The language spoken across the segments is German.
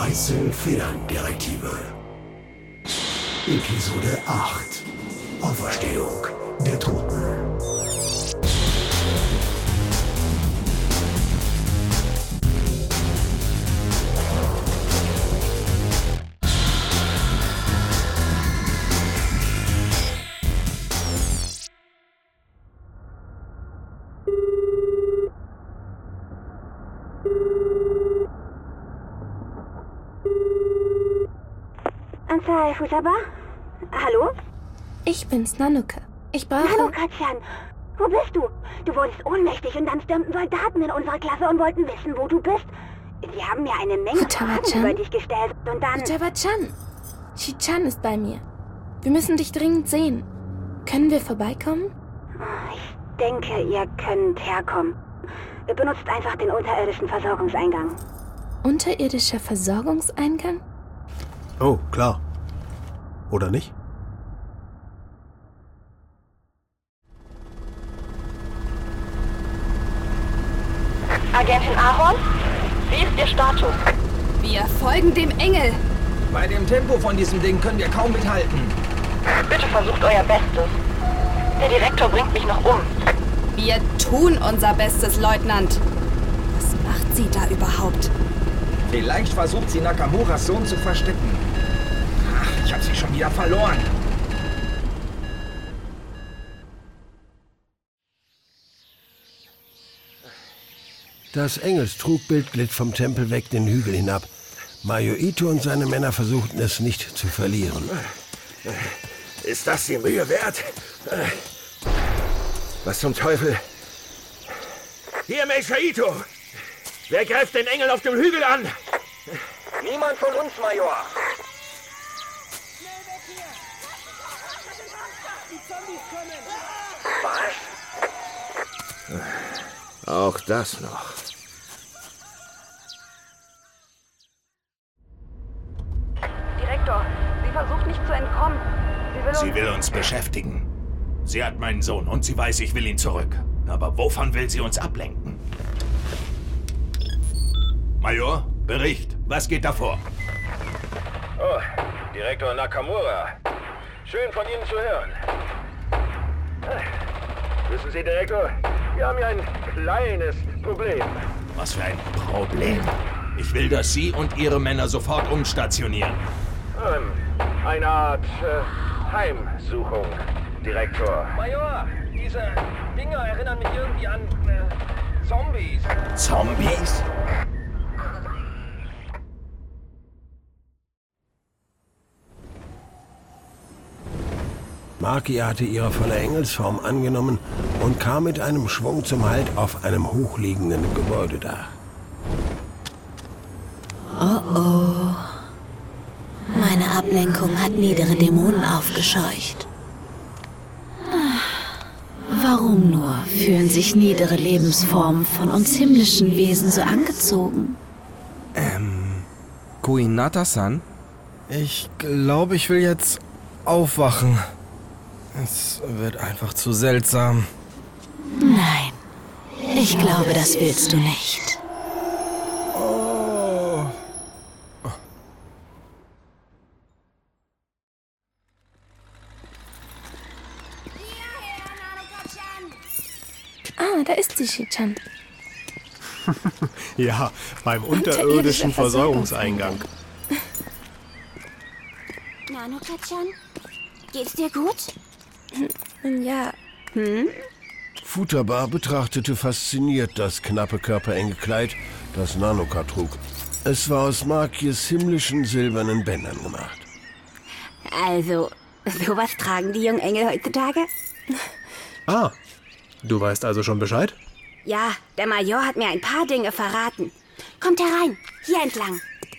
Weiße Federn-Direktive. Episode 8. Auferstehung der Toten. Anzahl Futaba? Hallo? Ich bin's, Nanoka. Ich brauche... Nanoka-chan, wo bist du? Du wurdest ohnmächtig und dann stürmten Soldaten in unserer Klasse und wollten wissen, wo du bist. Sie haben mir eine Menge Fragen über dich gestellt und dann... Futaba-chan! Shi-chan ist bei mir. Wir müssen dich dringend sehen. Können wir vorbeikommen? Ich denke, ihr könnt herkommen. Benutzt einfach den unterirdischen Versorgungseingang. Unterirdischer Versorgungseingang? Oh, klar. Oder nicht? Agentin Ahorn? Wie ist Ihr Status? Wir folgen dem Engel. Bei dem Tempo von diesem Ding können wir kaum mithalten. Bitte versucht euer Bestes. Der Direktor bringt mich noch um. Wir tun unser Bestes, Leutnant. Was macht sie da überhaupt? Vielleicht versucht sie Nakamuras Sohn zu verstecken. Ach, ich habe sie schon wieder verloren. Das Engelstrugbild glitt vom Tempel weg den Hügel hinab. Mayuito und seine Männer versuchten es nicht zu verlieren. Ist das die Mühe wert? Was zum Teufel? Hier, Meister Ito! Wer greift den Engel auf dem Hügel an? Niemand von uns, Major. Was? Auch das noch. Direktor, sie versucht nicht zu entkommen. Sie will uns beschäftigen. Sie hat meinen Sohn und sie weiß, ich will ihn zurück. Aber wovon will sie uns ablenken? Major, Bericht. Was geht da vor? Oh, Direktor Nakamura. Schön von Ihnen zu hören. Wissen Sie, Direktor, wir haben hier ein kleines Problem. Was für ein Problem? Ich will, dass Sie und Ihre Männer sofort umstationieren. Eine Art Heimsuchung, Direktor. Major, diese Dinger erinnern mich irgendwie an Zombies. Zombies? Maki hatte ihre volle Engelsform angenommen und kam mit einem Schwung zum Halt auf einem hochliegenden Gebäudedach. Oh oh. Meine Ablenkung hat niedere Dämonen aufgescheucht. Warum nur fühlen sich niedere Lebensformen von uns himmlischen Wesen so angezogen? Kuinata-san? Ich glaube, ich will jetzt aufwachen. Es wird einfach zu seltsam. Nein, ich glaube, das willst du nicht. Oh. Ah, da ist sie, Shi-chan. Ja, beim unterirdischen Versorgungseingang. Nanoka-chan, geht's dir gut? Ja. Futaba betrachtete fasziniert das knappe körperenge Kleid, das Nanoka trug. Es war aus Makis himmlischen silbernen Bändern gemacht. Also, sowas tragen die jungen Engel heutzutage? Ah, du weißt also schon Bescheid? Ja, der Major hat mir ein paar Dinge verraten. Kommt herein, hier entlang.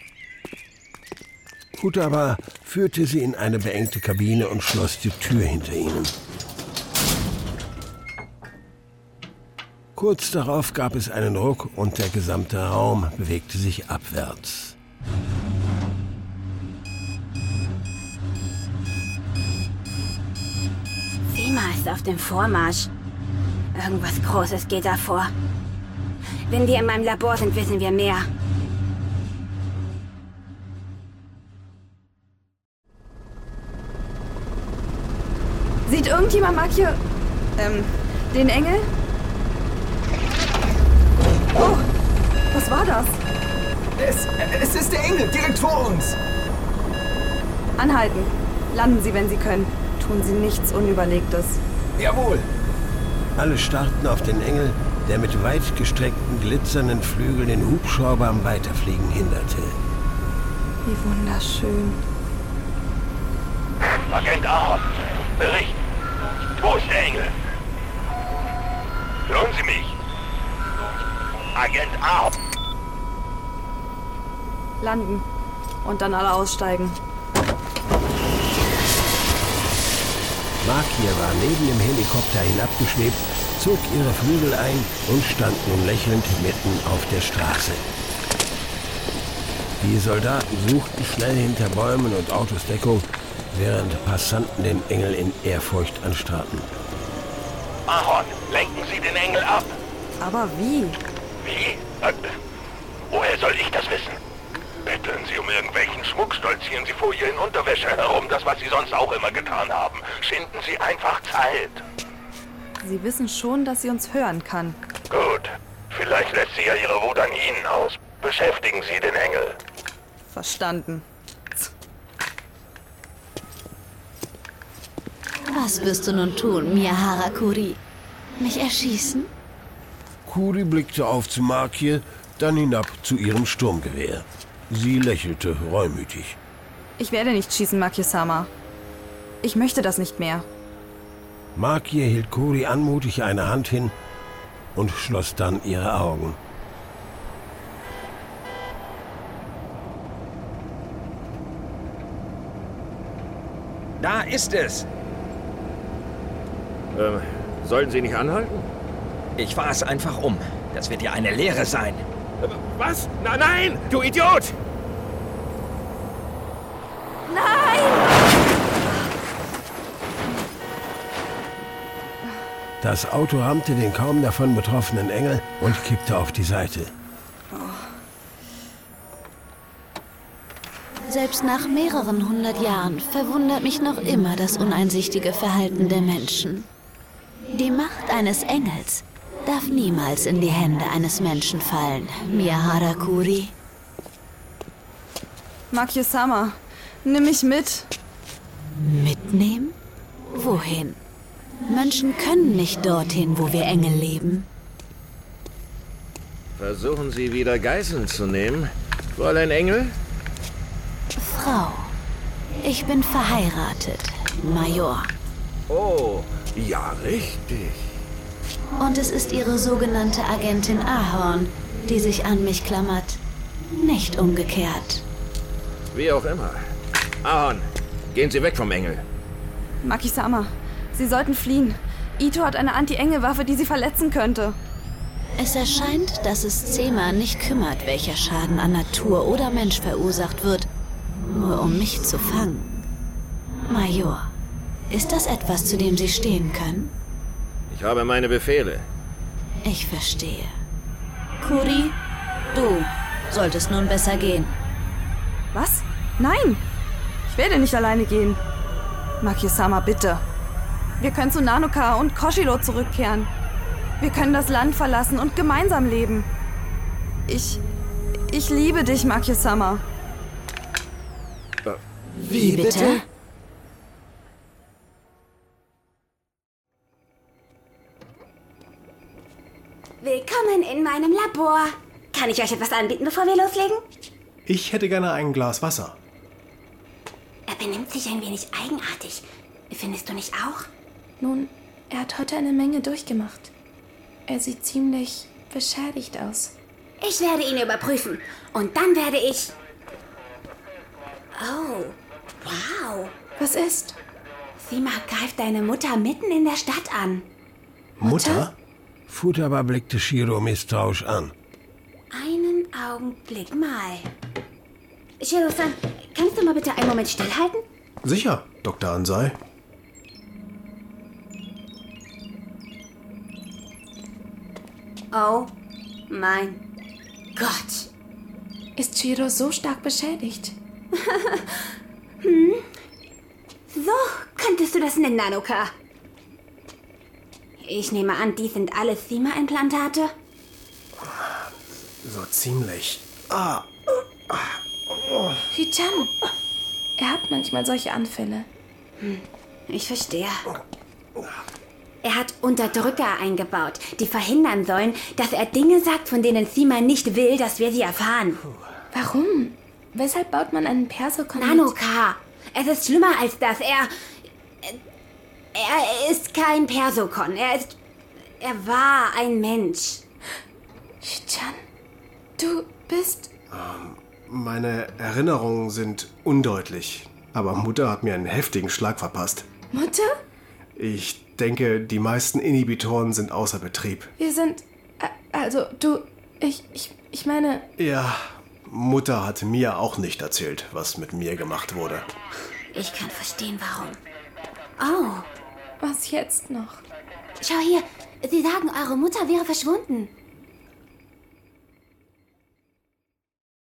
Futaba führte sie in eine beengte Kabine und schloss die Tür hinter ihnen. Kurz darauf gab es einen Ruck und der gesamte Raum bewegte sich abwärts. Sima ist auf dem Vormarsch. Irgendwas Großes geht da vor. Wenn wir in meinem Labor sind, wissen wir mehr. Sieht irgendjemand Makio... den Engel? Oh, was war das? Es ist der Engel, direkt vor uns. Anhalten. Landen Sie, wenn Sie können. Tun Sie nichts Unüberlegtes. Jawohl. Alle starrten auf den Engel, der mit weit gestreckten, glitzernden Flügeln den Hubschrauber am Weiterfliegen hinderte. Wie wunderschön. Agent Ahorn, Bericht. Wo ist der Engel? Hören Sie mich? Agent Ahorn. Landen. Und dann alle aussteigen. Markier war neben dem Helikopter hinabgeschwebt, zog ihre Flügel ein und stand nun lächelnd mitten auf der Straße. Die Soldaten suchten schnell hinter Bäumen und Autos Deckung, während Passanten den Engel in Ehrfurcht anstarrten. Ahorn, lenken Sie den Engel ab. Aber wie? Wie? Woher soll ich das wissen? Betteln Sie um irgendwelchen Schmuck, stolzieren Sie vor ihr in Unterwäsche herum, das, was Sie sonst auch immer getan haben. Schinden Sie einfach Zeit. Sie wissen schon, dass sie uns hören kann. Gut. Vielleicht lässt sie ja ihre Wut an Ihnen aus. Beschäftigen Sie den Engel. Verstanden. Was wirst du nun tun, Miyahara Kuri? Mich erschießen? Kuri blickte auf zu Markier, dann hinab zu ihrem Sturmgewehr. Sie lächelte reumütig. Ich werde nicht schießen, Makio-sama. Ich möchte das nicht mehr. Markier hielt Kuri anmutig eine Hand hin und schloss dann ihre Augen. Da ist es. Sollten Sie nicht anhalten? Ich fahr es einfach um. Das wird ja eine Lehre sein. Was? Nein, du Idiot! Das Auto rammte den kaum davon betroffenen Engel und kippte auf die Seite. Selbst nach mehreren 100 Jahren verwundert mich noch immer das uneinsichtige Verhalten der Menschen. Die Macht eines Engels darf niemals in die Hände eines Menschen fallen, Miyahara Kuri. Makio-sama, nimm mich mit. Mitnehmen? Wohin? Menschen können nicht dorthin, wo wir Engel leben. Versuchen Sie wieder Geiseln zu nehmen, Fräulein Engel? Frau, ich bin verheiratet, Major. Oh, ja, richtig. Und es ist Ihre sogenannte Agentin Ahorn, die sich an mich klammert. Nicht umgekehrt. Wie auch immer. Ahorn, gehen Sie weg vom Engel. Maki-sama, Sie sollten fliehen. Ito hat eine Anti-Engel-Waffe, die Sie verletzen könnte. Es erscheint, dass es Zema nicht kümmert, welcher Schaden an Natur oder Mensch verursacht wird, nur um mich zu fangen. Major, ist das etwas, zu dem Sie stehen können? Ich habe meine Befehle. Ich verstehe. Kuri, du solltest nun besser gehen. Was? Nein! Ich werde nicht alleine gehen. Makio-sama, bitte. Wir können zu Nanoka und Koshiro zurückkehren. Wir können das Land verlassen und gemeinsam leben. Ich liebe dich, Makio-sama. Wie bitte? Willkommen in meinem Labor. Kann ich euch etwas anbieten, bevor wir loslegen? Ich hätte gerne ein Glas Wasser. Er benimmt sich ein wenig eigenartig. Findest du nicht auch? Nun, er hat heute eine Menge durchgemacht. Er sieht ziemlich beschädigt aus. Ich werde ihn überprüfen. Und dann werde ich... Oh, wow. Was ist? Sima greift deine Mutter mitten in der Stadt an. Mutter? Futaba blickte Shiro misstrauisch an. Einen Augenblick mal. Shiro-san, kannst du mal bitte einen Moment stillhalten? Sicher, Dr. Ansai. Oh mein Gott. Ist Shiro so stark beschädigt? So könntest du das nennen, Nanoka. Ich nehme an, die sind alles Sima-Implantate? So ziemlich. Hichan, er hat manchmal solche Anfälle. Ich verstehe. Er hat Unterdrücker eingebaut, die verhindern sollen, dass er Dinge sagt, von denen Sima nicht will, dass wir sie erfahren. Warum? Weshalb baut man einen Persokon? Nanoka! Es ist schlimmer als das. Er ist kein Persokon. Er war ein Mensch. Hichan, du bist... Meine Erinnerungen sind undeutlich. Aber Mutter hat mir einen heftigen Schlag verpasst. Mutter? Ich denke, die meisten Inhibitoren sind außer Betrieb. Wir sind... Also, ich meine... Ja, Mutter hat mir auch nicht erzählt, was mit mir gemacht wurde. Ich kann verstehen, warum. Oh. Was jetzt noch? Schau hier, Sie sagen, eure Mutter wäre verschwunden.